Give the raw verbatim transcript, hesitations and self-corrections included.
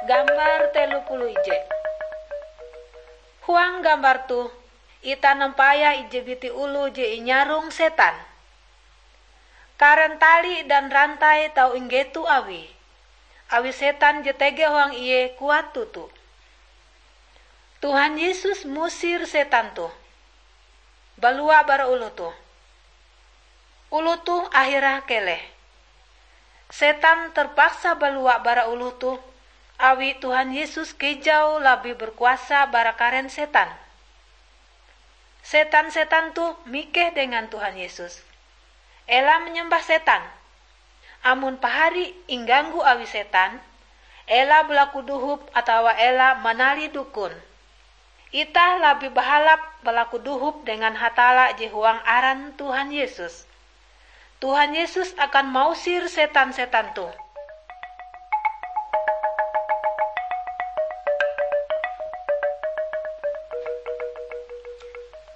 Gambar telu puluh ije. Huang gambar tu ita nempaya ije biti ulu je inyarung setan. Karen tali dan rantai tau inggetu awi. Awi setan je tege huang iye kuat tutu. Tuhan Yesus musir setan tu. Balua bara ulu tu. Ulu tu akhirah keleh. Setan terpaksa balua bara ulu tu. Awi Tuhan Yesus kejau lebih berkuasa bara karen setan. Setan-setan tu mikeh dengan Tuhan Yesus. Ela menyembah setan. Amun pahari ingganggu awi setan, ela belaku duhup atau ela manali dukun. Itah lebih bahalap belaku duhup dengan hatala je huang aran Tuhan Yesus. Tuhan Yesus akan mausir setan-setan tu.